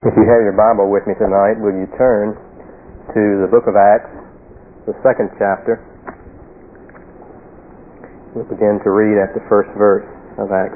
If you have your Bible with me tonight, will you turn to the book of Acts, the 2nd chapter. We'll begin to read at the first verse of Acts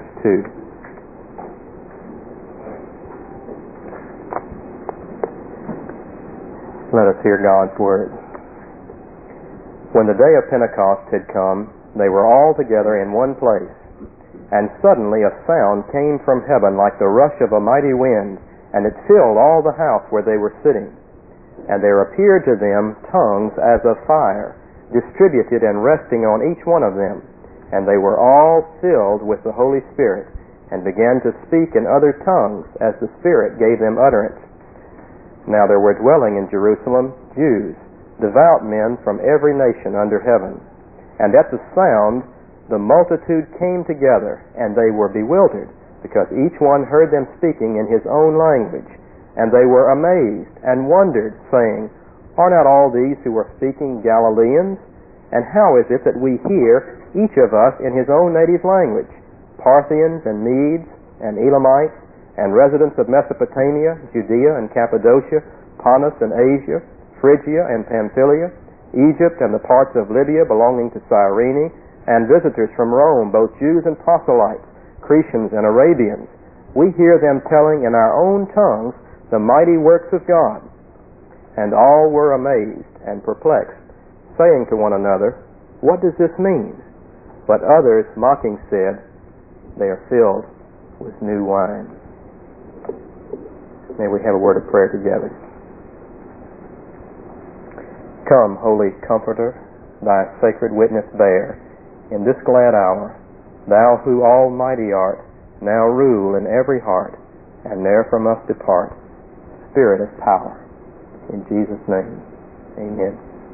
2. Let us hear God's word. When the day of Pentecost had come, they were all together in one place, and suddenly a sound came from heaven like the rush of a mighty wind, and it filled all the house where they were sitting. And there appeared to them tongues as of fire, distributed and resting on each one of them. And they were all filled with the Holy Spirit, and began to speak in other tongues as the Spirit gave them utterance. Now there were dwelling in Jerusalem Jews, devout men from every nation under heaven. And at the sound the multitude came together, and they were bewildered, because each one heard them speaking in his own language. And they were amazed and wondered, saying, Are not all these who are speaking Galileans? And how is it that we hear, each of us in his own native language, Parthians and Medes and Elamites, and residents of Mesopotamia, Judea and Cappadocia, Pontus and Asia, Phrygia and Pamphylia, Egypt and the parts of Libya belonging to Cyrene, and visitors from Rome, both Jews and proselytes, Cretians and Arabians? We hear them telling in our own tongues the mighty works of God. And all were amazed and perplexed, saying to one another, What does this mean? But others, mocking, said, They are filled with new wine. May we have a word of prayer together. Come, Holy Comforter, thy sacred witness bear, in this glad hour. Thou who almighty art, now rule in every heart, and ne'er from us depart, Spirit of power. In Jesus' name, amen.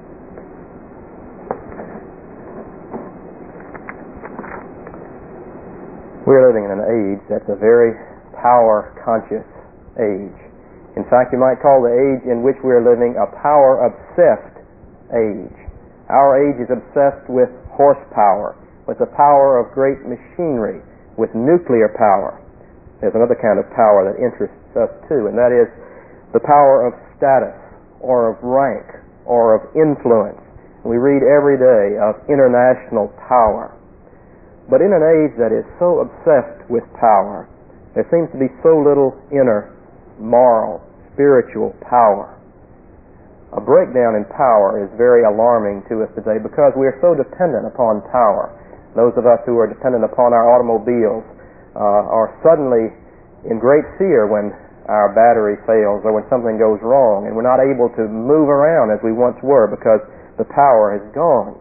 We're living in an age that's a very power-conscious age. In fact, you might call the age in which we're living a power-obsessed age. Our age is obsessed with horsepower, with the power of great machinery, with nuclear power. There's another kind of power that interests us too, and that is the power of status, or of rank, or of influence. We read every day of international power. But in an age that is so obsessed with power, there seems to be so little inner, moral, spiritual power. A breakdown in power is very alarming to us today because we are so dependent upon power. Those of us who are dependent upon our automobiles are suddenly in great fear when our battery fails or when something goes wrong, and we're not able to move around as we once were because the power is gone.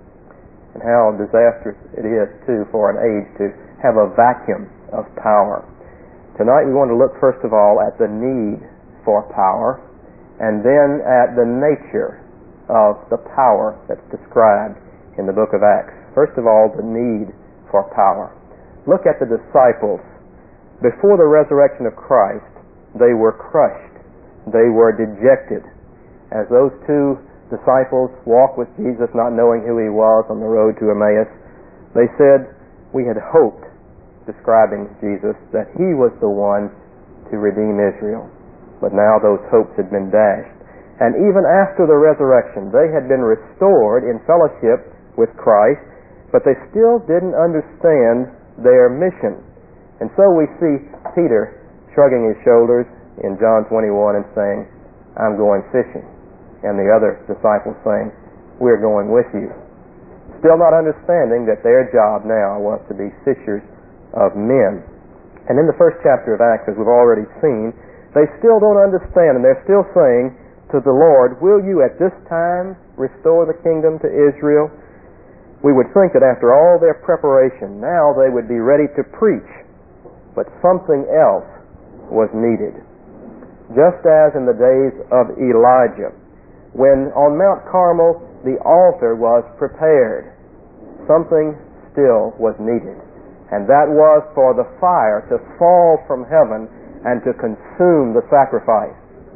And how disastrous it is, too, for an age to have a vacuum of power. Tonight we want to look first of all at the need for power, and then at the nature of the power that's described in the book of Acts. First of all, the need for power. Look at the disciples. Before the resurrection of Christ, they were crushed. They were dejected. As those two disciples walked with Jesus, not knowing who he was, on the road to Emmaus, they said, We had hoped, describing Jesus, that he was the one to redeem Israel. But now those hopes had been dashed. And even after the resurrection, they had been restored in fellowship with Christ, but they still didn't understand their mission. And so we see Peter shrugging his shoulders in John 21 and saying, I'm going fishing. And the other disciples saying, We're going with you. Still not understanding that their job now was to be fishers of men. And in the first chapter of Acts, as we've already seen, they still don't understand, and they're still saying to the Lord, Will you at this time restore the kingdom to Israel? We would think that after all their preparation, now they would be ready to preach. But something else was needed. Just as in the days of Elijah, when on Mount Carmel the altar was prepared, something still was needed. And that was for the fire to fall from heaven and to consume the sacrifice.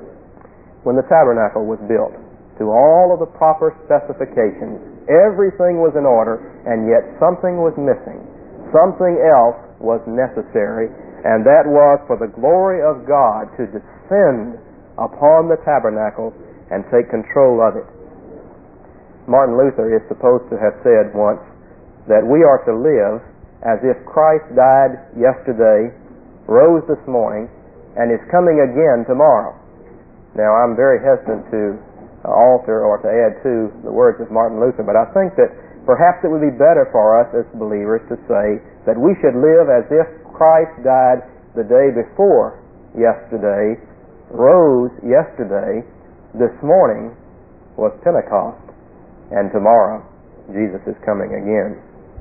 When the tabernacle was built, to all of the proper specifications, everything was in order, and yet something was missing. Something else was necessary, and that was for the glory of God to descend upon the tabernacle and take control of it. Martin Luther is supposed to have said once that we are to live as if Christ died yesterday, rose this morning, and is coming again tomorrow. Now, I'm very hesitant to alter or to add to the words of Martin Luther, but I think that perhaps it would be better for us as believers to say that we should live as if Christ died the day before yesterday, rose yesterday, this morning was Pentecost, and tomorrow Jesus is coming again.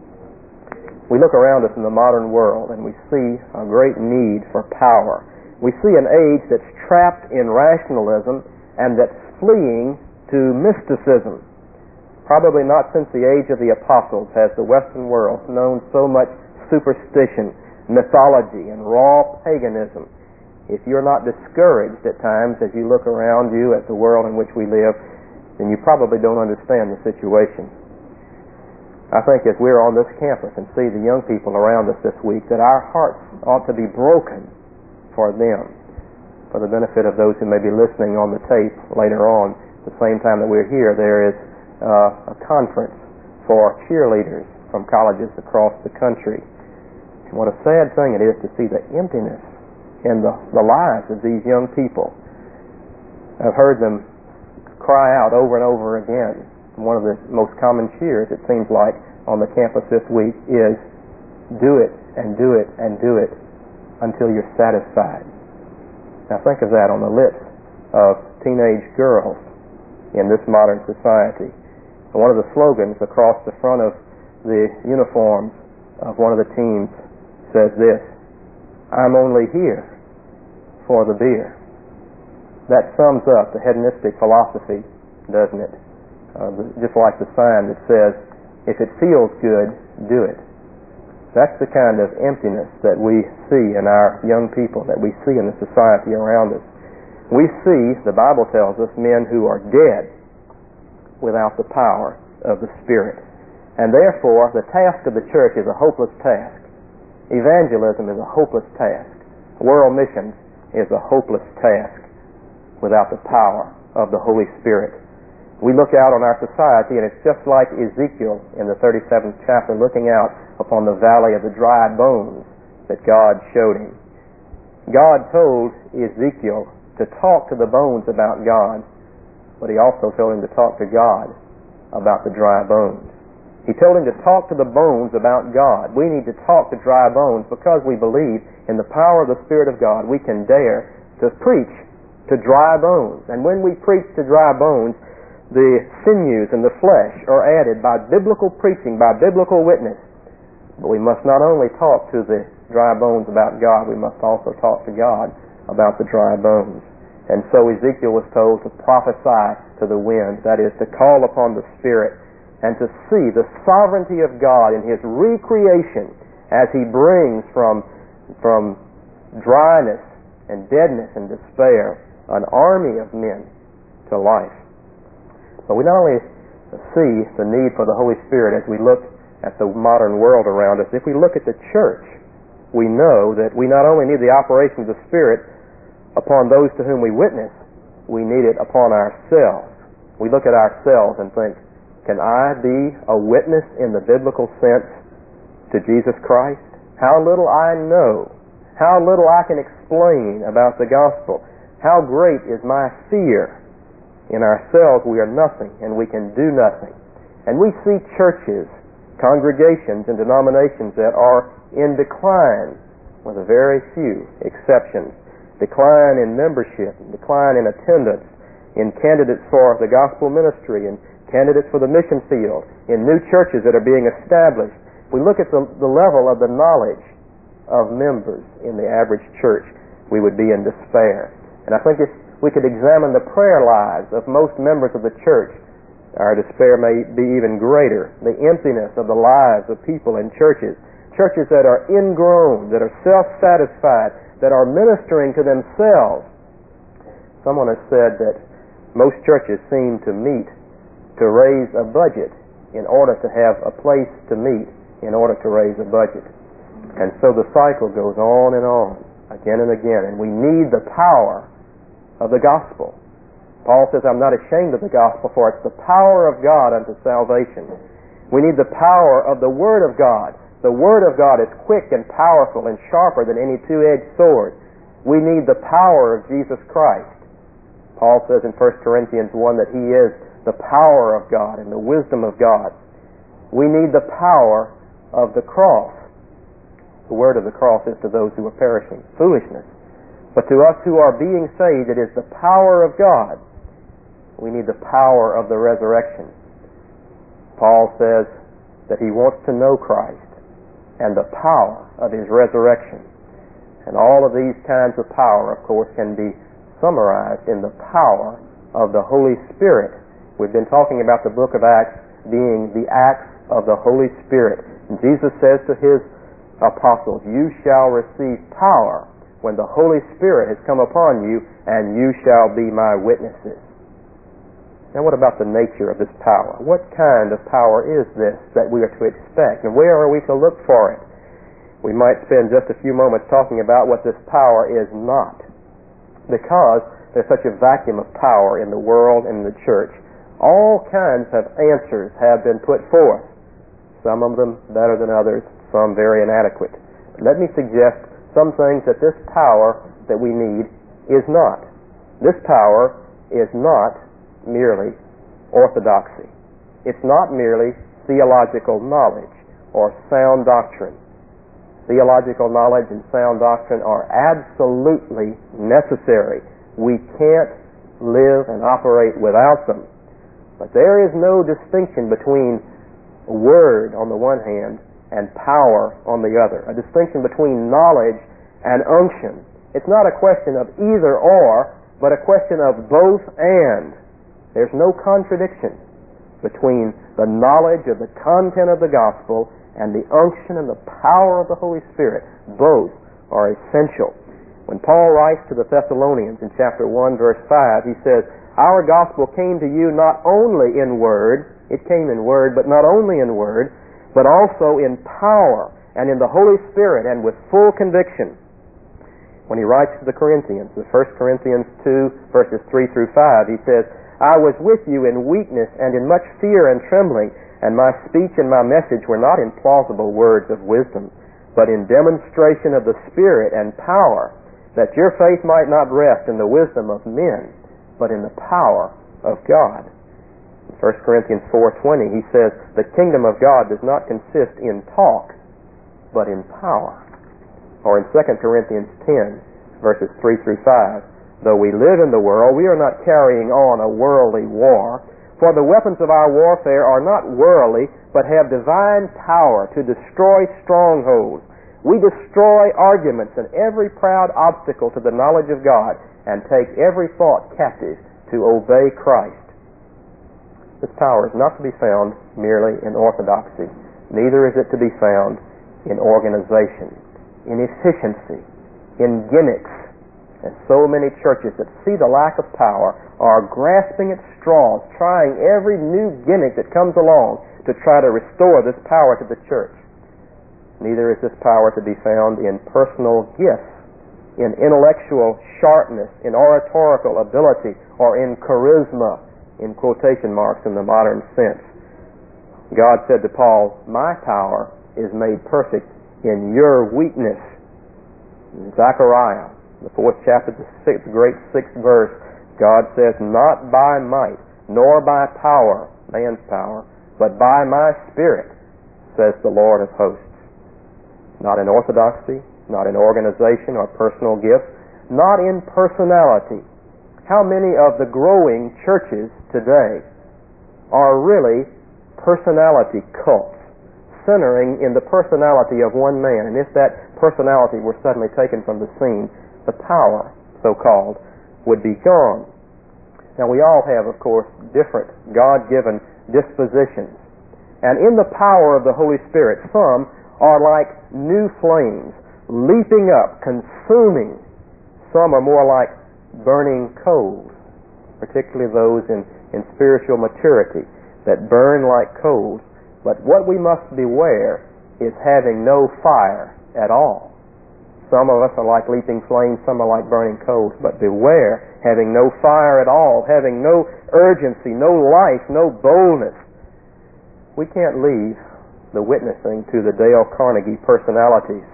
We look around us in the modern world and we see a great need for power. We see an age that's trapped in rationalism and that's fleeing to mysticism. Probably not since the age of the apostles has the Western world known so much superstition, mythology, and raw paganism. If you're not discouraged at times as you look around you at the world in which we live, then you probably don't understand the situation. I think as we're on this campus and see the young people around us this week, that our hearts ought to be broken for them, for the benefit of those who may be listening on the tape later on. At the same time that we're here, there is a conference for cheerleaders from colleges across the country. And what a sad thing it is to see the emptiness in the lives of these young people. I've heard them cry out over and over again. One of the most common cheers, it seems like, on the campus this week is, "Do it, and do it, and do it, until you're satisfied." Now think of that on the lips of teenage girls in this modern society. And one of the slogans across the front of the uniforms of one of the teams says this: "I'm only here for the beer." That sums up the hedonistic philosophy, doesn't it? Just like the sign that says, "If it feels good, do it." That's the kind of emptiness that we see in our young people, that we see in the society around us. We see, the Bible tells us, men who are dead without the power of the Spirit. And therefore, the task of the church is a hopeless task. Evangelism is a hopeless task. World missions is a hopeless task without the power of the Holy Spirit. We look out on our society, and it's just like Ezekiel in the 37th chapter looking out upon the valley of the dry bones that God showed him. God told Ezekiel to talk to the bones about God, but he also told him to talk to God about the dry bones. He told him to talk to the bones about God. We need to talk to dry bones because we believe in the power of the Spirit of God. We can dare to preach to dry bones. And when we preach to dry bones, the sinews and the flesh are added by biblical preaching, by biblical witness. But we must not only talk to the dry bones about God, we must also talk to God about the dry bones. And so Ezekiel was told to prophesy to the wind, that is, to call upon the Spirit and to see the sovereignty of God in His recreation as He brings from dryness and deadness and despair an army of men to life. But we not only see the need for the Holy Spirit as we look at the modern world around us, if we look at the church, we know that we not only need the operation of the Spirit upon those to whom we witness, we need it upon ourselves. We look at ourselves and think, can I be a witness in the biblical sense to Jesus Christ? How little I know, how little I can explain about the gospel, how great is my fear. In ourselves we are nothing and we can do nothing. And we see churches, congregations, and denominations that are in decline, with a very few exceptions. Decline in membership, decline in attendance, in candidates for the gospel ministry, and candidates for the mission field, in new churches that are being established. We look at the level of the knowledge of members in the average church, we would be in despair. And I think if we could examine the prayer lives of most members of the church, our despair may be even greater. The emptiness of the lives of people in churches that are ingrown, that are self-satisfied, that are ministering to themselves. Someone has said that most churches seem to meet to raise a budget in order to have a place to meet in order to raise a budget. And so the cycle goes on and on, again and again. And we need the power of the gospel. Paul says, I'm not ashamed of the gospel, for it's the power of God unto salvation. We need the power of the Word of God. The Word of God is quick and powerful and sharper than any two-edged sword. We need the power of Jesus Christ. Paul says in 1 Corinthians 1 that He is the power of God and the wisdom of God. We need the power of the cross. The word of the cross is to those who are perishing foolishness. But to us who are being saved, it is the power of God. We need the power of the resurrection. Paul says that he wants to know Christ and the power of His resurrection. And all of these kinds of power, of course, can be summarized in the power of the Holy Spirit. We've been talking about the book of Acts being the acts of the Holy Spirit. And Jesus says to His apostles, you shall receive power when the Holy Spirit has come upon you, and you shall be my witnesses. Now what about the nature of this power? What kind of power is this that we are to expect, and where are we to look for it? We might spend just a few moments talking about what this power is not, because there's such a vacuum of power in the world and in the church. All kinds of answers have been put forth, some of them better than others, some very inadequate. But let me suggest some things that this power that we need is not. This power is not merely orthodoxy. It's not merely theological knowledge or sound doctrine. Theological knowledge and sound doctrine are absolutely necessary. We can't live and operate without them. But there is no distinction between word on the one hand and power on the other. A distinction between knowledge and unction. It's not a question of either or, but a question of both and. There's no contradiction between the knowledge of the content of the gospel and the unction and the power of the Holy Spirit. Both are essential. When Paul writes to the Thessalonians in chapter 1, verse 5, he says, our gospel came to you not only in word, it came in word, but not only in word, but also in power and in the Holy Spirit and with full conviction. When he writes to the Corinthians, in 1 Corinthians 2, verses 3 through 5, he says, I was with you in weakness and in much fear and trembling, and my speech and my message were not in plausible words of wisdom, but in demonstration of the Spirit and power, that your faith might not rest in the wisdom of men, but in the power of God. 1 Corinthians 4:20, he says, the kingdom of God does not consist in talk, but in power. Or in 2 Corinthians 10, verses 3 through 5, though we live in the world, we are not carrying on a worldly war, for the weapons of our warfare are not worldly, but have divine power to destroy strongholds. We destroy arguments and every proud obstacle to the knowledge of God, and take every thought captive to obey Christ. This power is not to be found merely in orthodoxy. Neither is it to be found in organization, in efficiency, in gimmicks. And so many churches that see the lack of power are grasping at straws, trying every new gimmick that comes along to try to restore this power to the church. Neither is this power to be found in personal gifts, in intellectual sharpness, in oratorical ability, or in charisma, in quotation marks in the modern sense. God said to Paul, my power is made perfect in your weakness. In Zechariah, the 4th chapter, the great 6th verse, God says, not by might, nor by power, man's power, but by my Spirit, says the Lord of hosts. Not in orthodoxy, not in organization or personal gifts, not in personality. How many of the growing churches today are really personality cults, centering in the personality of one man? And if that personality were suddenly taken from the scene, the power, so-called, would be gone. Now we all have, of course, different God-given dispositions. And in the power of the Holy Spirit, some are like new flames, leaping up, consuming. Some are more like burning coals, particularly those in spiritual maturity that burn like coals. But what we must beware is having no fire at all. Some of us are like leaping flames, some are like burning coals. But beware, having no fire at all, having no urgency, no life, no boldness. We can't leave the witnessing to the Dale Carnegie personalities.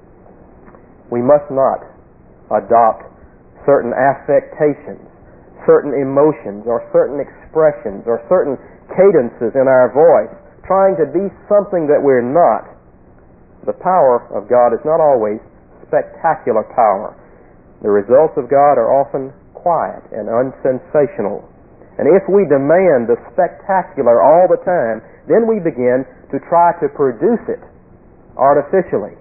We must not adopt certain affectations, certain emotions, or certain expressions, or certain cadences in our voice, trying to be something that we're not. The power of God is not always spectacular power. The results of God are often quiet and unsensational. And if we demand the spectacular all the time, then we begin to try to produce it artificially.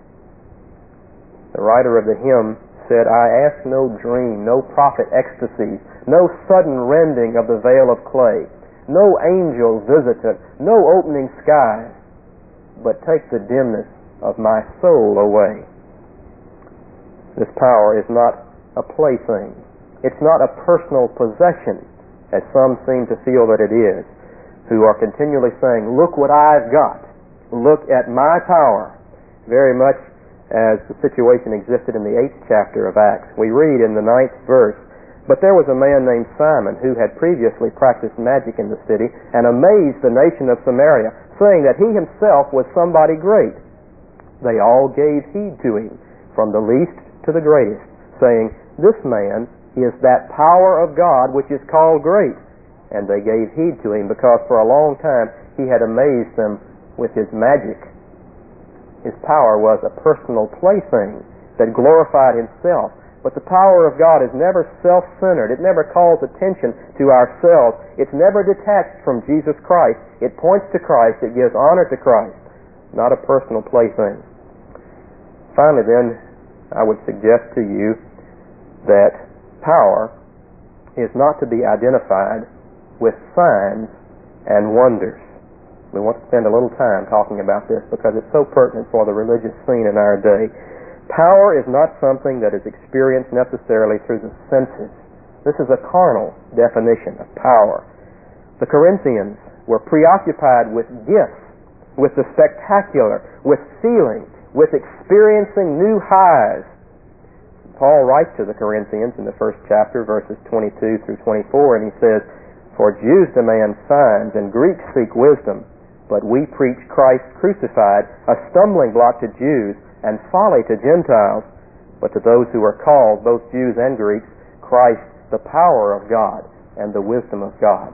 The writer of the hymn said, "I ask no dream, no prophet ecstasies, no sudden rending of the veil of clay, no angel visitant, no opening skies, but take the dimness of my soul away." This power is not a plaything. It's not a personal possession, as some seem to feel that it is, who are continually saying, "Look what I've got. Look at my power." Very much as the situation existed in the 8th chapter of Acts. We read in the 9th verse, "But there was a man named Simon who had previously practiced magic in the city and amazed the nation of Samaria, saying that he himself was somebody great. They all gave heed to him, from the least to the greatest, saying, 'This man is that power of God which is called great.' And they gave heed to him, because for a long time he had amazed them with his magic." His power was a personal plaything that glorified himself. But the power of God is never self-centered. It never calls attention to ourselves. It's never detached from Jesus Christ. It points to Christ. It gives honor to Christ, not a personal plaything. Finally, then, I would suggest to you that power is not to be identified with signs and wonders. We want to spend a little time talking about this because it's so pertinent for the religious scene in our day. Power is not something that is experienced necessarily through the senses. This is a carnal definition of power. The Corinthians were preoccupied with gifts, with the spectacular, with feeling, with experiencing new highs. Paul writes to the Corinthians in the 1st chapter, verses 22 through 24, and he says, "For Jews demand signs and Greeks seek wisdom, but we preach Christ crucified, a stumbling block to Jews and folly to Gentiles. But to those who are called, both Jews and Greeks, Christ, the power of God and the wisdom of God."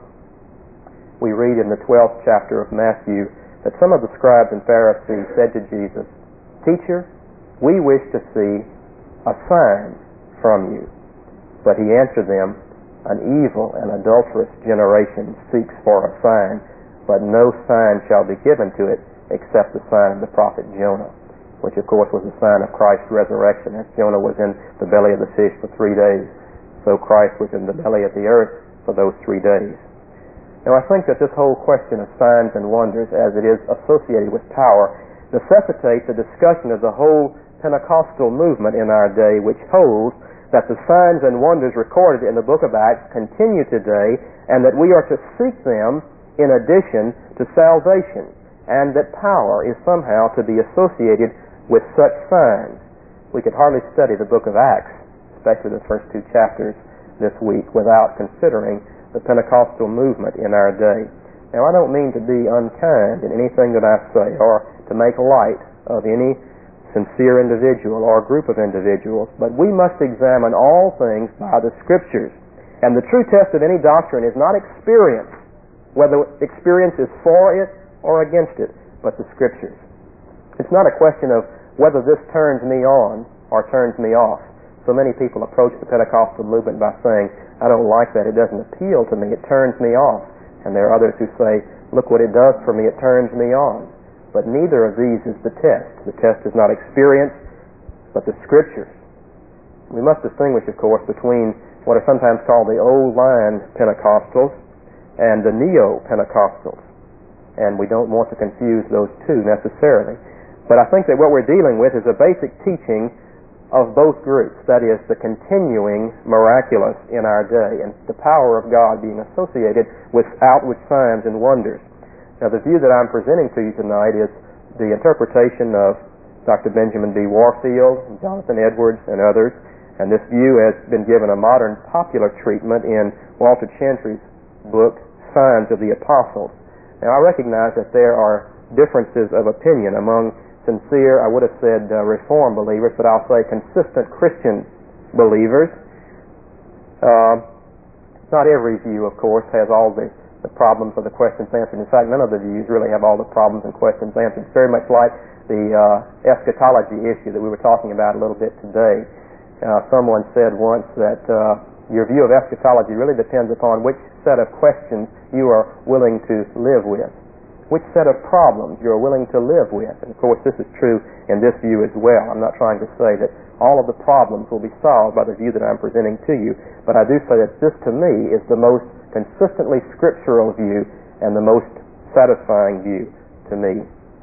We read in the 12th chapter of Matthew that some of the scribes and Pharisees said to Jesus, "Teacher, we wish to see a sign from you." But he answered them, "An evil and adulterous generation seeks for a sign, but no sign shall be given to it except the sign of the prophet Jonah," which of course was a sign of Christ's resurrection. As Jonah was in the belly of the fish for 3 days, so Christ was in the belly of the earth for those 3 days. Now I think that this whole question of signs and wonders, as it is associated with power, necessitates a discussion of the whole Pentecostal movement in our day, which holds that the signs and wonders recorded in the book of Acts continue today, and that we are to seek them in addition to salvation, and that power is somehow to be associated with such signs. We could hardly study the book of Acts, especially the first 2 chapters this week, without considering the Pentecostal movement in our day. Now, I don't mean to be unkind in anything that I say, or to make light of any sincere individual or group of individuals, but we must examine all things by the Scriptures. And the true test of any doctrine is not experience, whether experience is for it or against it, but the Scriptures. It's not a question of whether this turns me on or turns me off. So many people approach the Pentecostal movement by saying, "I don't like that, it doesn't appeal to me, it turns me off." And there are others who say, "Look what it does for me, it turns me on." But neither of these is the test. The test is not experience, but the Scriptures. We must distinguish, of course, between what are sometimes called the old line Pentecostals and the neo-Pentecostals. And we don't want to confuse those two necessarily. But I think that what we're dealing with is a basic teaching of both groups, that is, the continuing miraculous in our day and the power of God being associated with outward signs and wonders. Now, the view that I'm presenting to you tonight is the interpretation of Dr. Benjamin B. Warfield, Jonathan Edwards, and others. And this view has been given a modern popular treatment in Walter Chantry's book, Signs of the Apostles. Now, I recognize that there are differences of opinion among sincere, I would have said Reformed believers, but I'll say consistent Christian believers. Not every view, of course, has all the problems or the questions answered. In fact, none of the views really have all the problems and questions answered. It's very much like the eschatology issue that we were talking about a little bit today. Someone said once that your view of eschatology really depends upon which set of questions you are willing to live with, which set of problems you're willing to live with. And of course, this is true in this view as well. I'm not trying to say that all of the problems will be solved by the view that I'm presenting to you, but I do say that this, to me, is the most consistently scriptural view and the most satisfying view to me.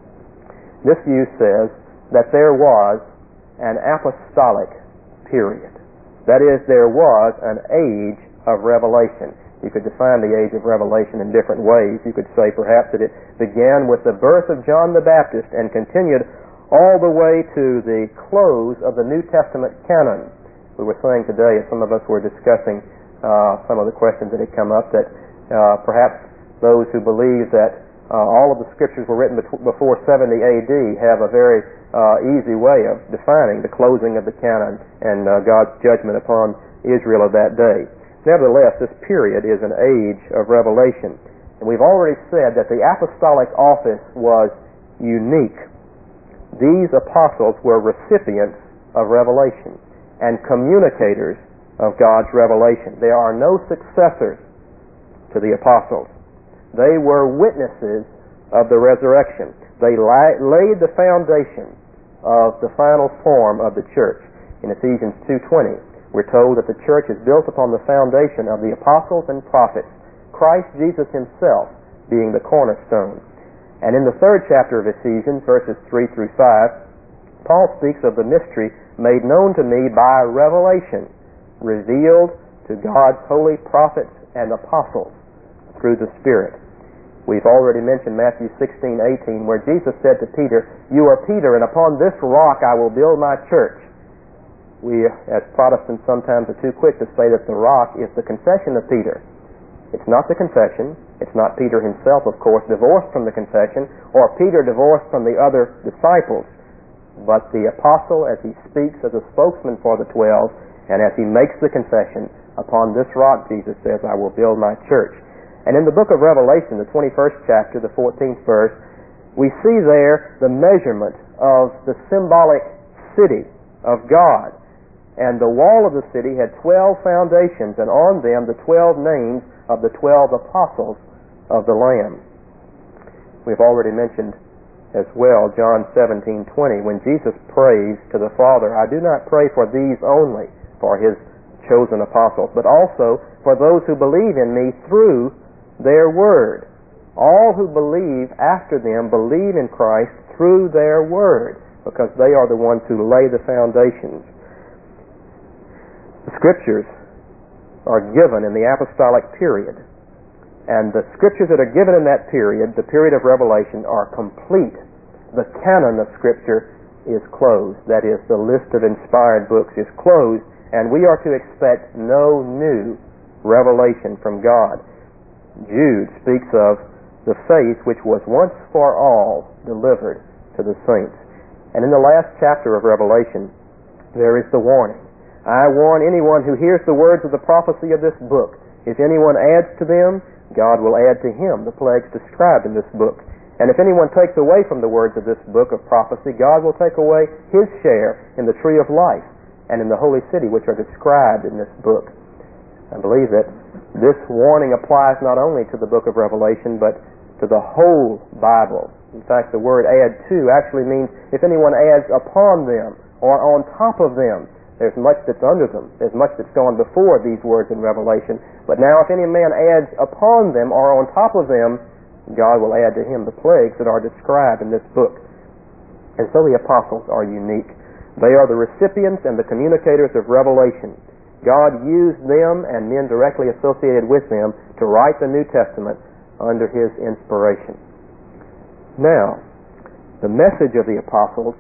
This view says that there was an apostolic period. That is, there was an age of revelation. You could define the age of revelation in different ways. You could say perhaps that it began with the birth of John the Baptist and continued all the way to the close of the New Testament canon. We were saying today, as some of us were discussing some of the questions that had come up, that perhaps those who believe that all of the scriptures were written before 70 AD have a very easy way of defining the closing of the canon and God's judgment upon Israel of that day. Nevertheless, this period is an age of revelation. And we've already said that the apostolic office was unique. These apostles were recipients of revelation and communicators of God's revelation. There are no successors to the apostles. They were witnesses of the resurrection. They laid the foundation of the final form of the church. In Ephesians 2:20, we're told that the church is built upon the foundation of the apostles and prophets, Christ Jesus himself being the cornerstone. And in the 3rd chapter of Ephesians, verses 3 through 5, Paul speaks of the mystery made known to me by revelation, revealed to God's holy prophets and apostles through the Spirit. We've already mentioned Matthew 16:18, where Jesus said to Peter, "You are Peter, and upon this rock I will build my church." We, as Protestants, sometimes are too quick to say that the rock is the confession of Peter. It's not the confession. It's not Peter himself, of course, divorced from the confession, or Peter divorced from the other disciples, but the apostle as he speaks as a spokesman for the 12, and as he makes the confession, "Upon this rock," Jesus says, "I will build my church." And in the book of Revelation, the 21st chapter, the 14th verse, we see there the measurement of the symbolic city of God. And the wall of the city had 12 foundations, and on them the 12 names of the 12 apostles of the Lamb. We've already mentioned as well John 17:20, when Jesus prays to the Father, "I do not pray for these only," for his chosen apostles, "but also for those who believe in me through their word." All who believe after them believe in Christ through their word, because they are the ones who lay the foundations. The Scriptures are given in the apostolic period, and the Scriptures that are given in that period, the period of revelation, are complete. The canon of Scripture is closed. That is, the list of inspired books is closed, and we are to expect no new revelation from God. Jude speaks of the faith which was once for all delivered to the saints. And in the last chapter of Revelation, there is the warning. "I warn anyone who hears the words of the prophecy of this book. If anyone adds to them, God will add to him the plagues described in this book. And if anyone takes away from the words of this book of prophecy, God will take away his share in the tree of life and in the holy city which are described in this book." I believe that this warning applies not only to the book of Revelation, but to the whole Bible. In fact, the word "add to" actually means if anyone adds upon them or on top of them. There's much that's under them. There's much that's gone before these words in Revelation. But now if any man adds upon them or on top of them, God will add to him the plagues that are described in this book. And so the apostles are unique. They are the recipients and the communicators of revelation. God used them and men directly associated with them to write the New Testament under his inspiration. Now, the message of the apostles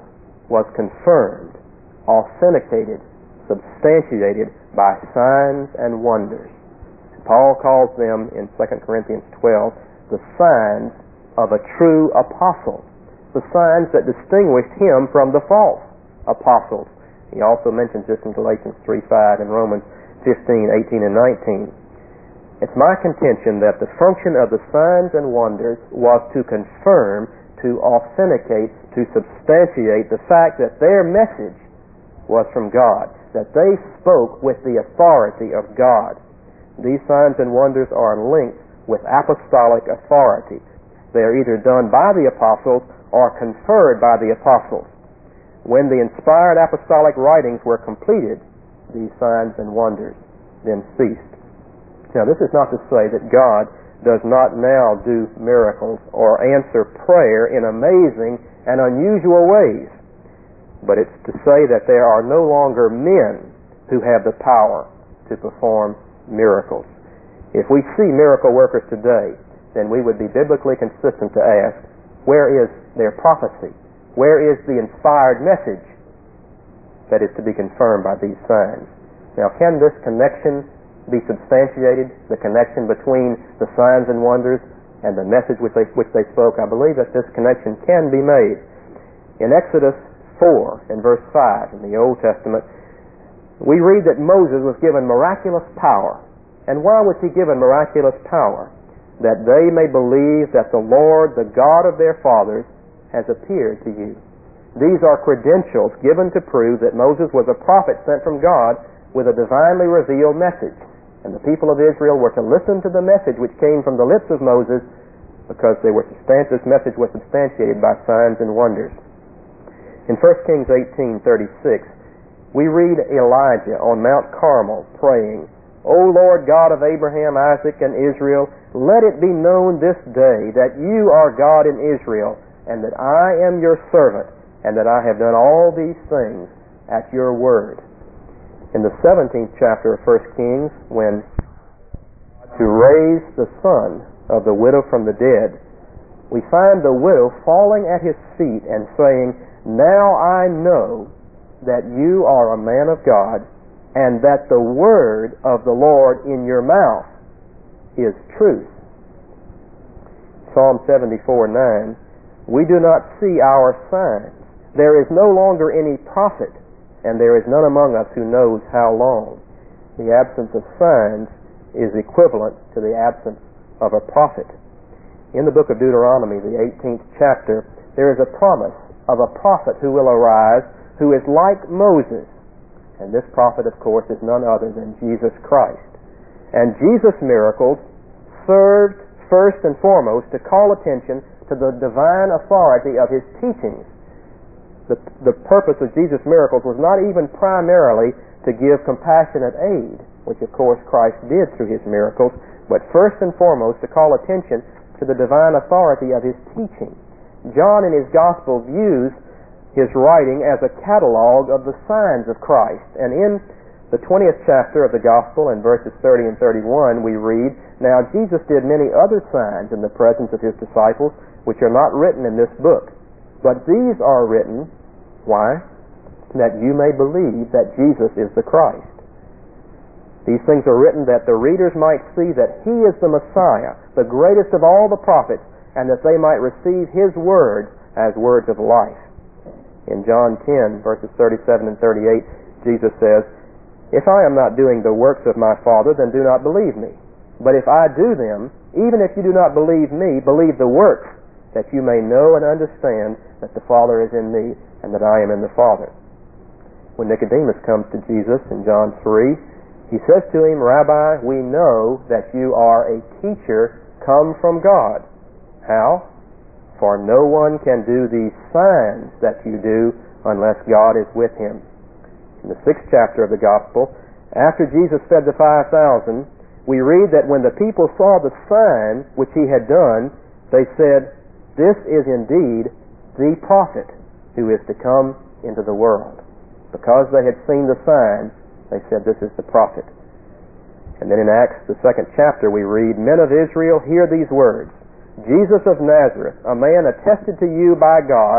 was confirmed, authenticated, substantiated by signs and wonders. Paul calls them in 2 Corinthians 12 the signs of a true apostle, the signs that distinguished him from the false apostles. He also mentions this in Galatians 3:5 and Romans 15:18 and 19. It's my contention that the function of the signs and wonders was to confirm, to authenticate, to substantiate the fact that their message was from God, that they spoke with the authority of God. These signs and wonders are linked with apostolic authority. They are either done by the apostles or conferred by the apostles. When the inspired apostolic writings were completed, these signs and wonders then ceased. Now, this is not to say that God does not now do miracles or answer prayer in amazing and unusual ways, but it's to say that there are no longer men who have the power to perform miracles. If we see miracle workers today, then we would be biblically consistent to ask, where is their prophecy? Where is the inspired message that is to be confirmed by these signs? Now, can this connection be substantiated, the connection between the signs and wonders and the message which they spoke? I believe that this connection can be made. In Exodus 4 and verse 5 in the Old Testament, we read that Moses was given miraculous power. And why was he given miraculous power? That they may believe that the Lord, the God of their fathers, has appeared to you. These are credentials given to prove that Moses was a prophet sent from God with a divinely revealed message. And the people of Israel were to listen to the message which came from the lips of Moses, because this message was substantiated by signs and wonders. In 1 Kings 18:36, we read Elijah on Mount Carmel praying, O Lord God of Abraham, Isaac, and Israel, let it be known this day that you are God in Israel, and that I am your servant, and that I have done all these things at your word. In the 17th chapter of 1 Kings, when to raise the son of the widow from the dead, we find the widow falling at his feet and saying, Now I know that you are a man of God, and that the word of the Lord in your mouth is truth. Psalm 74:9, we do not see our signs. There is no longer any prophet, and there is none among us who knows how long. The absence of signs is equivalent to the absence of a prophet. In the book of Deuteronomy, the 18th chapter, there is a promise of a prophet who will arise who is like Moses. And this prophet, of course, is none other than Jesus Christ. And Jesus' miracles served first and foremost to call attention to the divine authority of his teachings. The purpose of Jesus' miracles was not even primarily to give compassionate aid, which of course Christ did through his miracles, but first and foremost to call attention to the divine authority of his teaching. John in his gospel views his writing as a catalog of the signs of Christ. And in the 20th chapter of the gospel, in verses 30 and 31, we read, Now Jesus did many other signs in the presence of his disciples, which are not written in this book. But these are written, why? That you may believe that Jesus is the Christ. These things are written that the readers might see that he is the Messiah, the greatest of all the prophets, and that they might receive his words as words of life. In John 10, verses 37 and 38, Jesus says, If I am not doing the works of my Father, then do not believe me. But if I do them, even if you do not believe me, believe the works, that you may know and understand that the Father is in me, and that I am in the Father. When Nicodemus comes to Jesus in John 3, he says to him, Rabbi, we know that you are a teacher come from God. How? For no one can do these signs that you do unless God is with him. In the 6th chapter of the Gospel, after Jesus fed the 5,000, we read that when the people saw the sign which he had done, they said, This is indeed the prophet who is to come into the world. Because they had seen the sign, they said, This is the prophet. And then in Acts, the 2nd chapter, we read, Men of Israel, hear these words. Jesus of Nazareth, a man attested to you by God,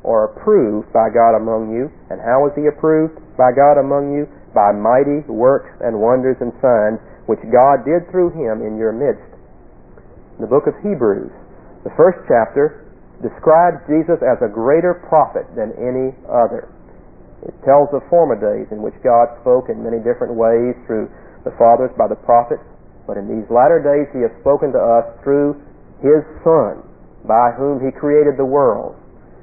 or approved by God among you. And how was he approved by God among you? By mighty works and wonders and signs, which God did through him in your midst. In the book of Hebrews, the first chapter describes Jesus as a greater prophet than any other. It tells of former days in which God spoke in many different ways through the fathers by the prophets, but in these latter days he has spoken to us through his Son, by whom he created the world,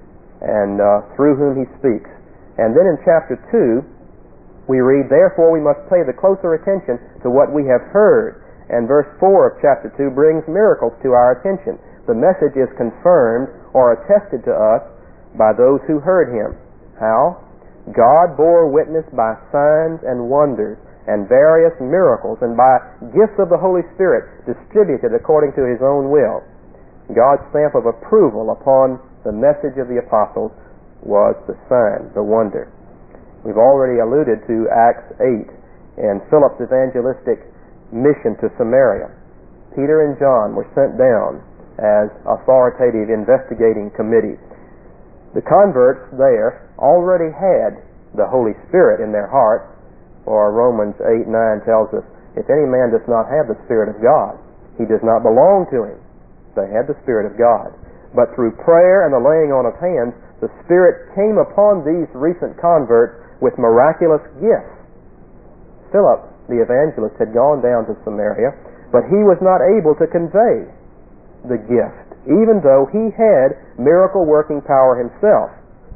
and through whom he speaks. And then in chapter 2, we read, therefore we must pay the closer attention to what we have heard. And verse 4 of chapter 2 brings miracles to our attention. The message is confirmed or attested to us by those who heard him. How? God bore witness by signs and wonders and various miracles and by gifts of the Holy Spirit distributed according to his own will. God's stamp of approval upon the message of the apostles was the sign, the wonder. We've already alluded to Acts 8 and Philip's evangelistic mission to Samaria. Peter and John were sent down as authoritative investigating committees. The converts there already had the Holy Spirit in their hearts, for Romans 8:9 tells us, if any man does not have the Spirit of God, he does not belong to him. They had the Spirit of God. But through prayer and the laying on of hands, the Spirit came upon these recent converts with miraculous gifts. Philip, the evangelist, had gone down to Samaria, but he was not able to convey the gift, even though he had miracle-working power himself.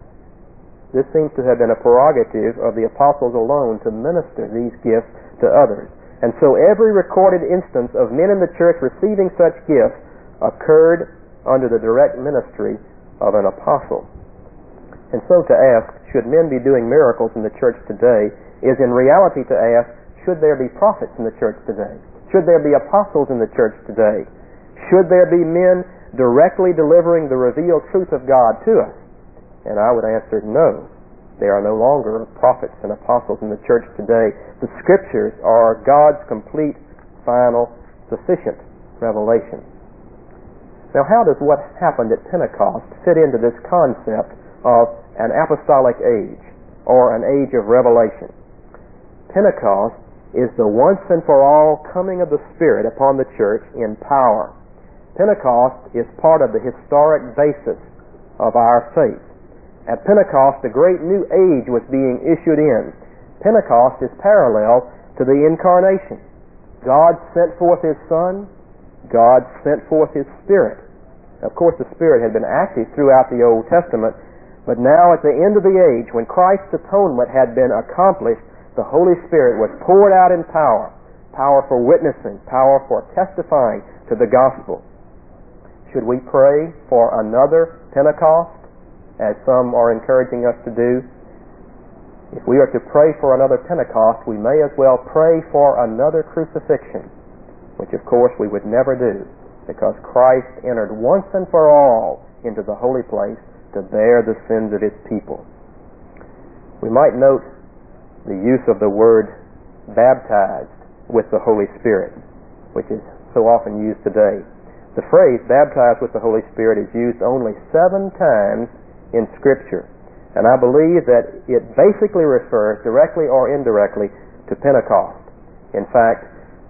This seems to have been a prerogative of the apostles alone to minister these gifts to others. And so every recorded instance of men in the church receiving such gifts occurred under the direct ministry of an apostle. And so to ask, should men be doing miracles in the church today, is in reality to ask, should there be prophets in the church today? Should there be apostles in the church today? Should there be men directly delivering the revealed truth of God to us? And I would answer, no. There are no longer prophets and apostles in the church today. The Scriptures are God's complete, final, sufficient revelation. Now, how does what happened at Pentecost fit into this concept of an apostolic age, or an age of revelation? Pentecost is the once and for all coming of the Spirit upon the church in power. Pentecost is part of the historic basis of our faith. At Pentecost, a great new age was being issued in. Pentecost is parallel to the Incarnation. God sent forth His Son. God sent forth His Spirit. Of course, the Spirit had been active throughout the Old Testament, but now at the end of the age, when Christ's atonement had been accomplished, the Holy Spirit was poured out in power. Power for witnessing, power for testifying to the gospel. Should we pray for another Pentecost, as some are encouraging us to do? If we are to pray for another Pentecost, we may as well pray for another crucifixion, which of course we would never do, because Christ entered once and for all into the holy place to bear the sins of His people. We might note the use of the word baptized with the Holy Spirit, which is so often used today. The phrase baptized with the Holy Spirit is used only 7 times in Scripture, and I believe that it basically refers directly or indirectly to Pentecost. In fact,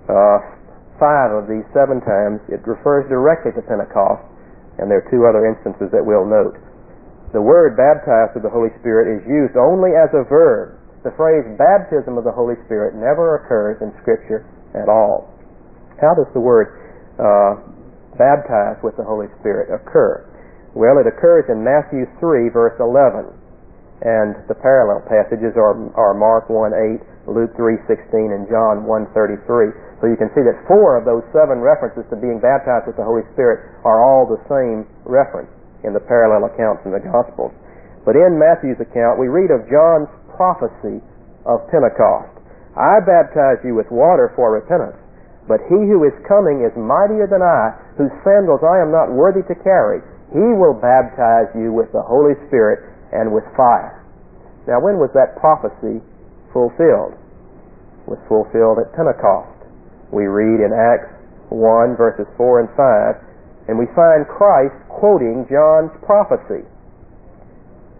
5 of these 7 times it refers directly to Pentecost, and there are 2 other instances that we'll note. The word baptized with the Holy Spirit is used only as a verb. The phrase baptism of the Holy Spirit never occurs in Scripture at all. How does the word baptized with the Holy Spirit occur? Well, it occurs in Matthew 3, verse 11, and the parallel passages are Mark 1:8, Luke 3:16, and John 1:33. So you can see that 4 of those 7 references to being baptized with the Holy Spirit are all the same reference in the parallel accounts in the Gospels. But in Matthew's account, we read of John's prophecy of Pentecost. I baptize you with water for repentance, but he who is coming is mightier than I, whose sandals I am not worthy to carry. He will baptize you with the Holy Spirit and with fire. Now, when was that prophecy fulfilled? It was fulfilled at Pentecost. We read in Acts 1, verses 4 and 5, and we find Christ quoting John's prophecy.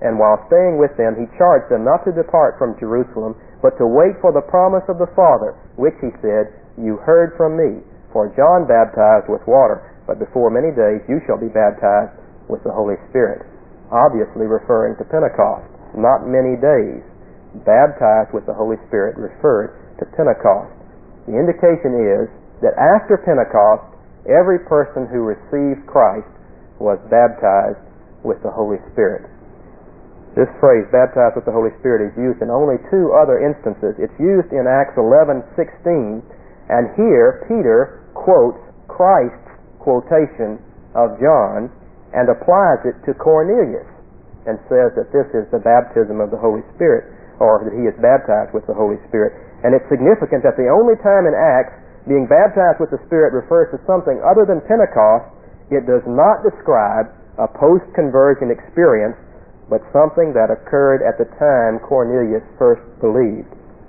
And while staying with them, he charged them not to depart from Jerusalem, but to wait for the promise of the Father, which, he said, you heard from me. For John baptized with water, but before many days you shall be baptized with the Holy Spirit. Obviously referring to Pentecost. Not many days. Baptized with the Holy Spirit referred to Pentecost. The indication is that after Pentecost, every person who received Christ was baptized with the Holy Spirit. This phrase, baptized with the Holy Spirit, is used in only two other instances. It's used in Acts 11:16, and here Peter quotes Christ's quotation of John and applies it to Cornelius and says that this is the baptism of the Holy Spirit, or that he is baptized with the Holy Spirit. And it's significant that the only time in Acts being baptized with the Spirit refers to something other than Pentecost. It does not describe a post-conversion experience, but something that occurred at the time Cornelius first believed.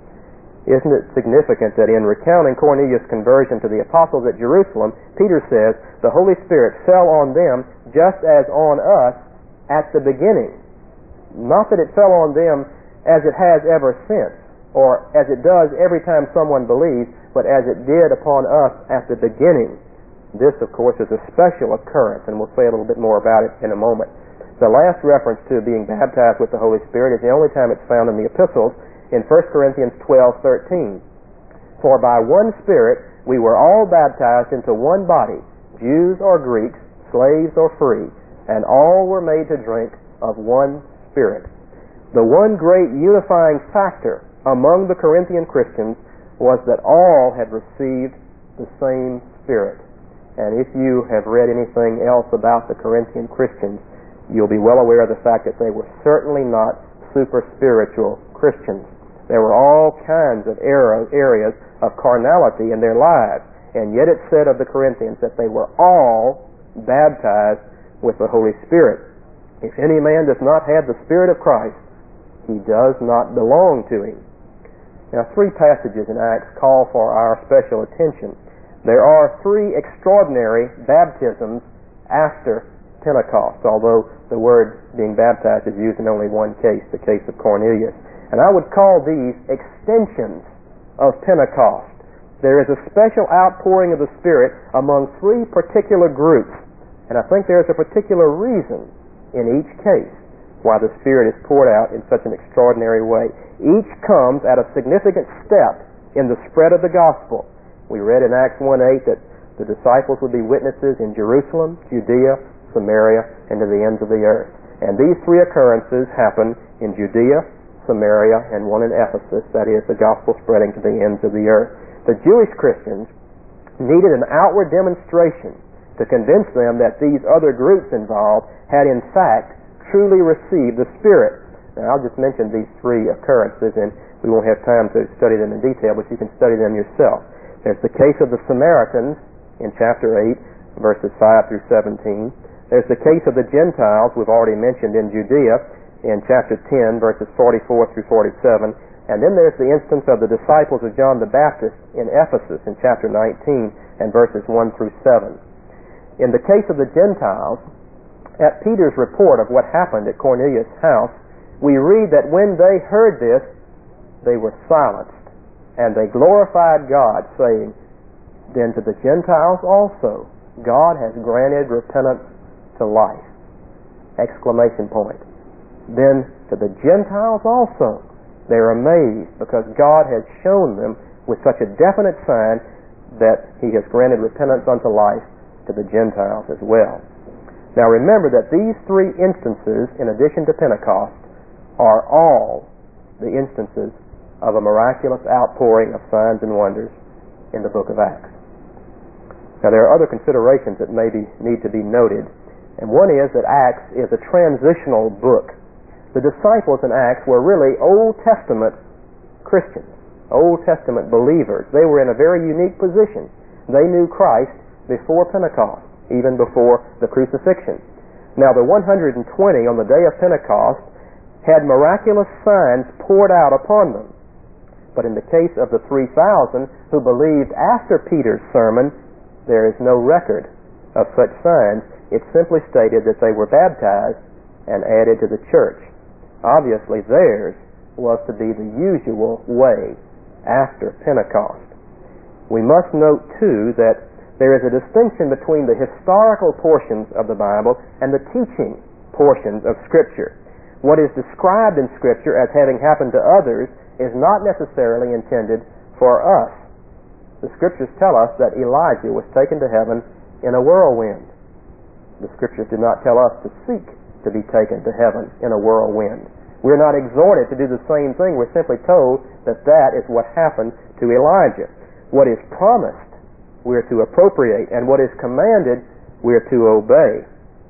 Isn't it significant that in recounting Cornelius' conversion to the apostles at Jerusalem, Peter says, the Holy Spirit fell on them just as on us at the beginning. Not that it fell on them as it has ever since, or as it does every time someone believes, but as it did upon us at the beginning. This, of course, is a special occurrence, and we'll say a little bit more about it in a moment. The last reference to being baptized with the Holy Spirit is the only time it's found in the epistles, in 1 Corinthians 12:13. For by one Spirit we were all baptized into one body, Jews or Greeks, slaves or free, and all were made to drink of one Spirit. The one great unifying factor among the Corinthian Christians was that all had received the same Spirit. And if you have read anything else about the Corinthian Christians, you'll be well aware of the fact that they were certainly not super spiritual Christians. There were all kinds of areas of carnality in their lives, and yet it said of the Corinthians that they were all baptized with the Holy Spirit. If any man does not have the Spirit of Christ, he does not belong to him. Now, three passages in Acts call for our special attention. There are three extraordinary baptisms after Pentecost, although the word being baptized is used in only one case, the case of Cornelius. And I would call these extensions of Pentecost. There is a special outpouring of the Spirit among three particular groups, and I think there's a particular reason in each case why the Spirit is poured out in such an extraordinary way. Each comes at a significant step in the spread of the gospel. We read in Acts 1:8 that the disciples would be witnesses in Jerusalem, Judea, Samaria, and to the ends of the earth. And these three occurrences happen in Judea, Samaria, and one in Ephesus, that is, the gospel spreading to the ends of the earth. The Jewish Christians needed an outward demonstration to convince them that these other groups involved had in fact truly received the Spirit. Now, I'll just mention these three occurrences, and we won't have time to study them in detail, but you can study them yourself. There's the case of the Samaritans in chapter 8, verses 5 through 17. There's the case of the Gentiles, we've already mentioned, in Judea in chapter 10, verses 44 through 47. And then there's the instance of the disciples of John the Baptist in Ephesus in chapter 19 and verses 1 through 7. In the case of the Gentiles, at Peter's report of what happened at Cornelius' house, we read that when they heard this, they were silenced, and they glorified God, saying, "Then to the Gentiles also God has granted repentance to life." Exclamation point. Then to the Gentiles also. They're amazed because God has shown them with such a definite sign that He has granted repentance unto life to the Gentiles as well. Now remember that these three instances, in addition to Pentecost, are all the instances of a miraculous outpouring of signs and wonders in the book of Acts. Now there are other considerations that maybe need to be noted, and one is that Acts is a transitional book. The disciples in Acts were really Old Testament Christians, Old Testament believers. They were in a very unique position. They knew Christ before Pentecost, even before the crucifixion. Now the 120 on the day of Pentecost had miraculous signs poured out upon them. But in the case of the 3,000 who believed after Peter's sermon, there is no record of such signs. It simply stated that they were baptized and added to the church. Obviously theirs was to be the usual way after Pentecost. We must note, too, that there is a distinction between the historical portions of the Bible and the teaching portions of Scripture. What is described in Scripture as having happened to others is not necessarily intended for us. The Scriptures tell us that Elijah was taken to heaven in a whirlwind. The Scriptures do not tell us to seek to be taken to heaven in a whirlwind. We're not exhorted to do the same thing. We're simply told that that is what happened to Elijah. What is promised, we're to appropriate, and what is commanded, we're to obey.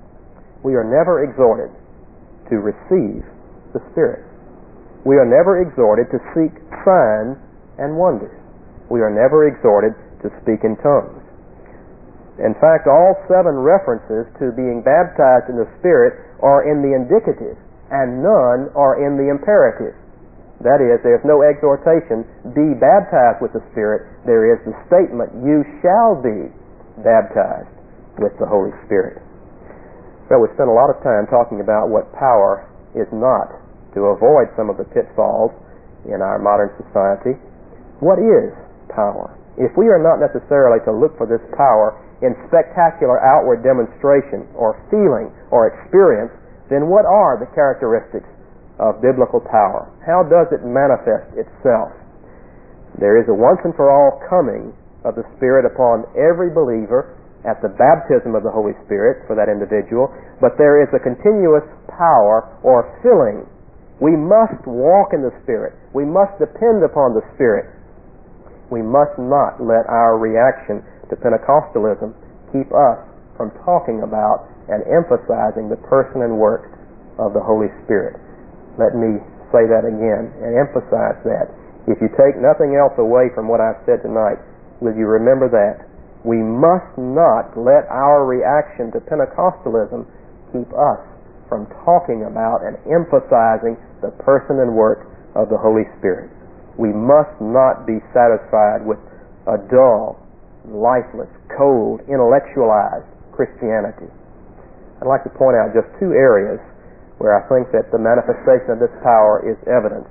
We are never exhorted to receive the Spirit. We are never exhorted to seek signs and wonders. We are never exhorted to speak in tongues. In fact, all 7 references to being baptized in the Spirit are in the indicative, and none are in the imperative. That is, there's no exhortation, be baptized with the Spirit. There is the statement, you shall be baptized with the Holy Spirit. Well, we spent a lot of time talking about what power is not, to avoid some of the pitfalls in our modern society. What is power? If we are not necessarily to look for this power in spectacular outward demonstration or feeling or experience, then what are the characteristics of biblical power? How does it manifest itself? There is a once and for all coming of the Spirit upon every believer at the baptism of the Holy Spirit for that individual, but there is a continuous power or filling. We must walk in the Spirit. We must depend upon the Spirit. We must not let our reaction to Pentecostalism keep us from talking about and emphasizing the person and work of the Holy Spirit. Let me say that again and emphasize that. If you take nothing else away from what I've said tonight, will you remember that? We must not let our reaction to Pentecostalism keep us from talking about and emphasizing the person and work of the Holy Spirit. We must not be satisfied with a dull, lifeless, cold, intellectualized Christianity. I'd like to point out just 2 areas where I think that the manifestation of this power is evidenced.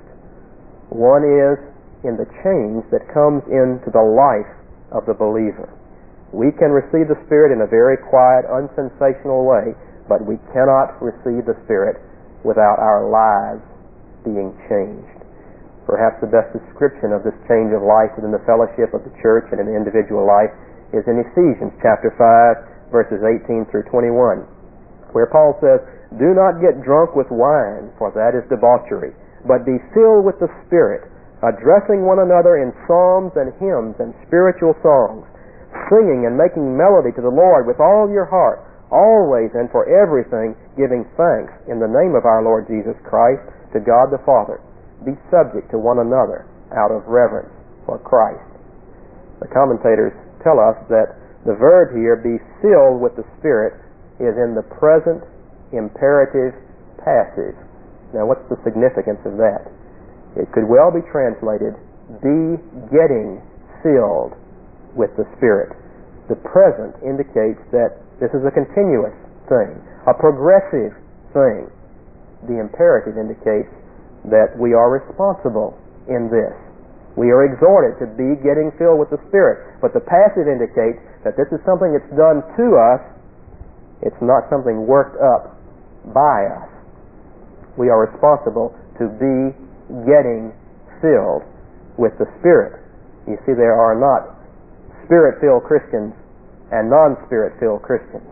One is in the change that comes into the life of the believer. We can receive the Spirit in a very quiet, unsensational way, but we cannot receive the Spirit without our lives being changed. Perhaps the best description of this change of life within the fellowship of the church and in the individual life is in Ephesians chapter 5, verses 18 through 21, where Paul says, "Do not get drunk with wine, for that is debauchery, but be filled with the Spirit, addressing one another in psalms and hymns and spiritual songs, singing and making melody to the Lord with all your heart, always and for everything giving thanks in the name of our Lord Jesus Christ to God the Father. Be subject to one another out of reverence for Christ." The commentators tell us that the verb here, be filled with the Spirit, is in the present imperative passive. Now, what's the significance of that? It could well be translated, be getting filled with the Spirit. The present indicates that this is a continuous thing, a progressive thing. The imperative indicates that we are responsible in this. We are exhorted to be getting filled with the Spirit. But the passive indicates that this is something that's done to us. It's not something worked up by us. We are responsible to be getting filled with the Spirit. You see, there are not Spirit-filled Christians and non-Spirit-filled Christians.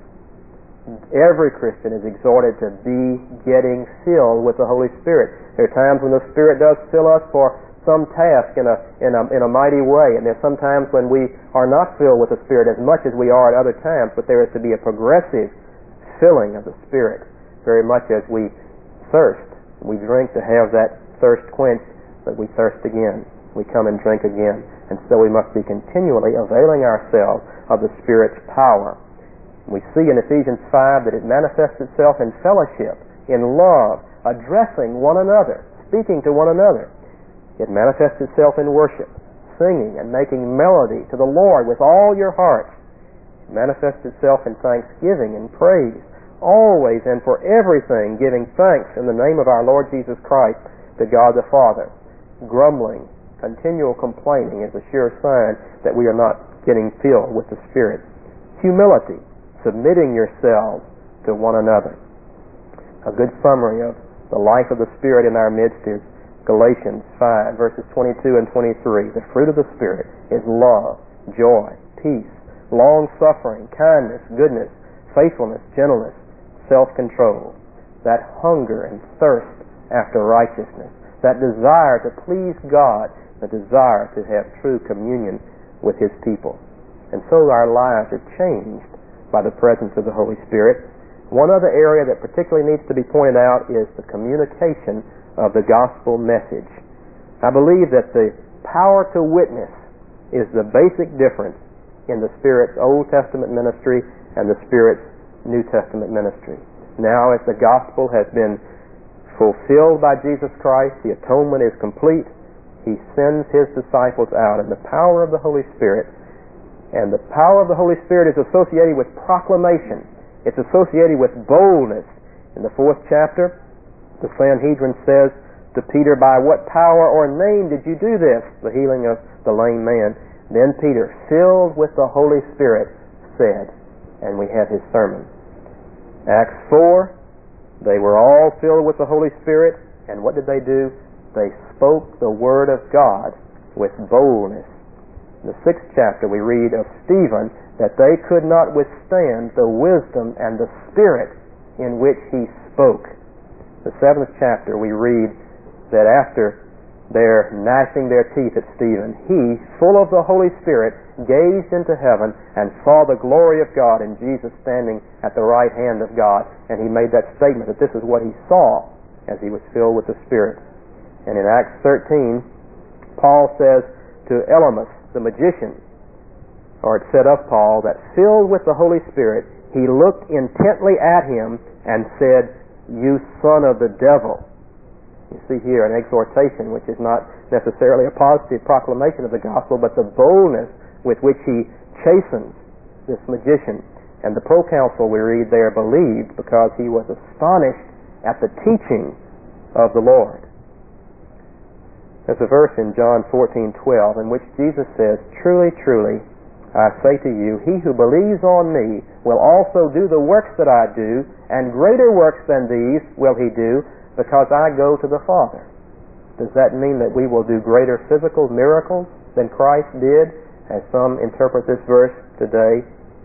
Every Christian is exhorted to be getting filled with the Holy Spirit. There are times when the Spirit does fill us for some task in a mighty way, and there's some times when we are not filled with the Spirit as much as we are at other times, but there is to be a progressive filling of the Spirit, very much as we thirst. We drink to have that thirst quenched, but we thirst again. We come and drink again. And so we must be continually availing ourselves of the Spirit's power. We see in Ephesians 5 that it manifests itself in fellowship, in love, addressing one another, speaking to one another. It manifests itself in worship, singing and making melody to the Lord with all your heart. It manifests itself in thanksgiving and praise, always and for everything giving thanks in the name of our Lord Jesus Christ to God the Father. Grumbling, continual complaining is a sure sign that we are not getting filled with the Spirit. Humility, submitting yourselves to one another. A good summary of the life of the Spirit in our midst is Galatians 5, verses 22 and 23. The fruit of the Spirit is love, joy, peace, long-suffering, kindness, goodness, faithfulness, gentleness, self-control. That hunger and thirst after righteousness, that desire to please God, the desire to have true communion with His people. And so our lives are changed by the presence of the Holy Spirit. One other area that particularly needs to be pointed out is the communication of the gospel message. I believe that the power to witness is the basic difference in the Spirit's Old Testament ministry and the Spirit's New Testament ministry. Now, as the gospel has been fulfilled by Jesus Christ, the atonement is complete, He sends His disciples out in the power of the Holy Spirit. And the power of the Holy Spirit is associated with proclamation. It's associated with boldness. In the 4th chapter, the Sanhedrin says to Peter, "By what power or name did you do this?" The healing of the lame man. Then Peter, filled with the Holy Spirit, said, and we have his sermon. Acts 4, they were all filled with the Holy Spirit, and what did they do? They spoke the Word of God with boldness. In the 6th chapter we read of Stephen that they could not withstand the wisdom and the spirit in which he spoke. The 7th chapter we read that after their gnashing their teeth at Stephen, he, full of the Holy Spirit, gazed into heaven and saw the glory of God and Jesus standing at the right hand of God, and he made that statement that this is what he saw as he was filled with the Spirit. And in Acts 13, Paul says to Elymas, the magician, or it said of Paul, that filled with the Holy Spirit, he looked intently at him and said, "You son of the devil." You see here an exhortation which is not necessarily a positive proclamation of the gospel, but the boldness with which he chastens this magician. And the proconsul, we read there, believed because he was astonished at the teaching of the Lord. There's a verse in John 14:12 in which Jesus says, "Truly, truly, I say to you, he who believes on me will also do the works that I do, and greater works than these will he do, because I go to the Father." Does that mean that we will do greater physical miracles than Christ did, as some interpret this verse today?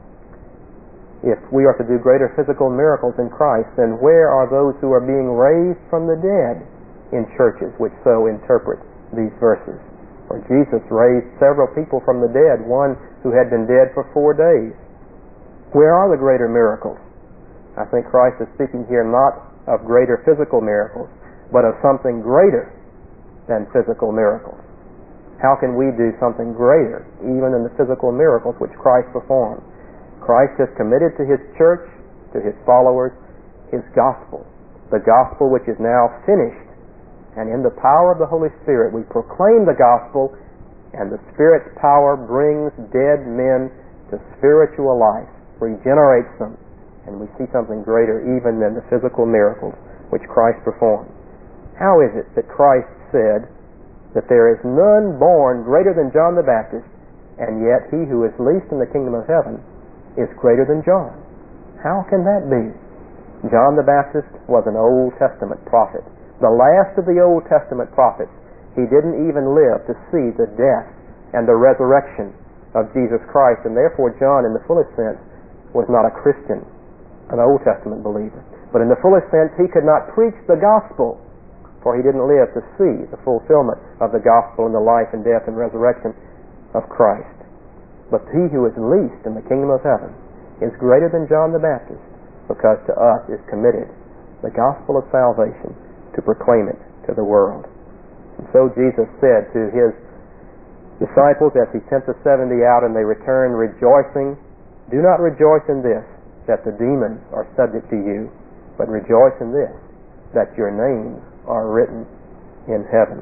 If we are to do greater physical miracles than Christ, then where are those who are being raised from the dead in churches which so interpret these verses? For Jesus raised several people from the dead, one who had been dead for 4 days. Where are the greater miracles? I think Christ is speaking here not of greater physical miracles, but of something greater than physical miracles. How can we do something greater, even than the physical miracles which Christ performed? Christ has committed to His church, to His followers, His gospel, the gospel which is now finished. And in the power of the Holy Spirit, we proclaim the gospel, and the Spirit's power brings dead men to spiritual life, regenerates them, and we see something greater even than the physical miracles which Christ performed. How is it that Christ said that there is none born greater than John the Baptist, and yet he who is least in the kingdom of heaven is greater than John? How can that be? John the Baptist was an Old Testament prophet, the last of the Old Testament prophets. He didn't even live to see the death and the resurrection of Jesus Christ, and therefore John, in the fullest sense, was not a Christian, an Old Testament believer. But in the fullest sense, he could not preach the gospel, for he didn't live to see the fulfillment of the gospel in the life and death and resurrection of Christ. But he who is least in the kingdom of heaven is greater than John the Baptist, because to us is committed the gospel of salvation, to proclaim it to the world. And so Jesus said to His disciples as He sent the 70 out and they returned rejoicing, "Do not rejoice in this, that the demons are subject to you, but rejoice in this, that your names are written in heaven."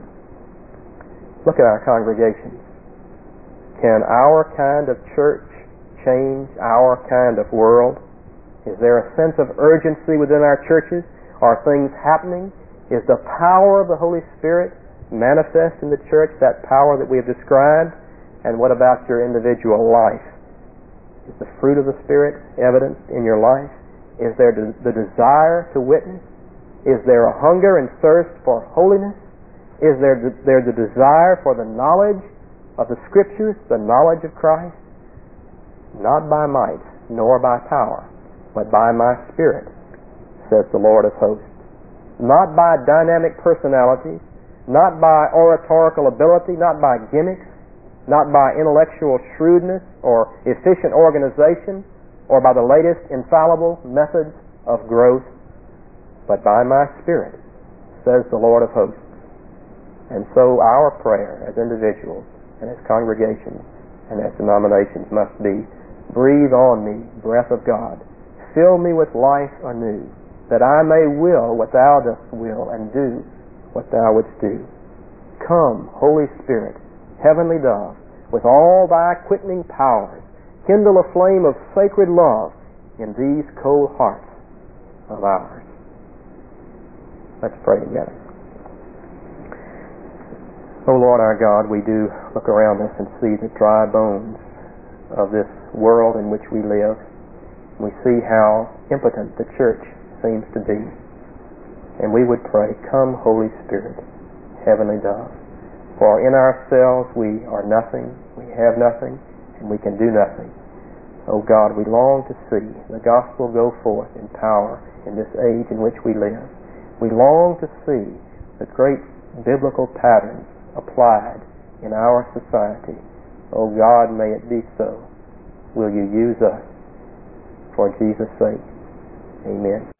Look at our congregations. Can our kind of church change our kind of world? Is there a sense of urgency within our churches? Are things happening? Is the power of the Holy Spirit manifest in the church, that power that we have described? And what about your individual life? Is the fruit of the Spirit evidenced in your life? Is there the desire to witness? Is there a hunger and thirst for holiness? Is there the desire for the knowledge of the Scriptures, the knowledge of Christ? Not by might, nor by power, but by my Spirit, says the Lord of hosts. Not by dynamic personalities, not by oratorical ability, not by gimmicks, not by intellectual shrewdness or efficient organization, or by the latest infallible methods of growth, but by my Spirit, says the Lord of hosts. And so our prayer as individuals and as congregations and as denominations must be, breathe on me, breath of God. Fill me with life anew, that I may will what thou dost will and do what thou wouldst do. Come, Holy Spirit, heavenly dove, with all thy quickening powers, kindle a flame of sacred love in these cold hearts of ours. Let's pray together. O Lord our God, we do look around us and see the dry bones of this world in which we live. We see how impotent the church seems to be. And we would pray, come Holy Spirit, heavenly dove. For in ourselves we are nothing, we have nothing, and we can do nothing. O God, we long to see the gospel go forth in power in this age in which we live. We long to see the great biblical patterns applied in our society. O God, may it be so. Will you use us for Jesus' sake? Amen.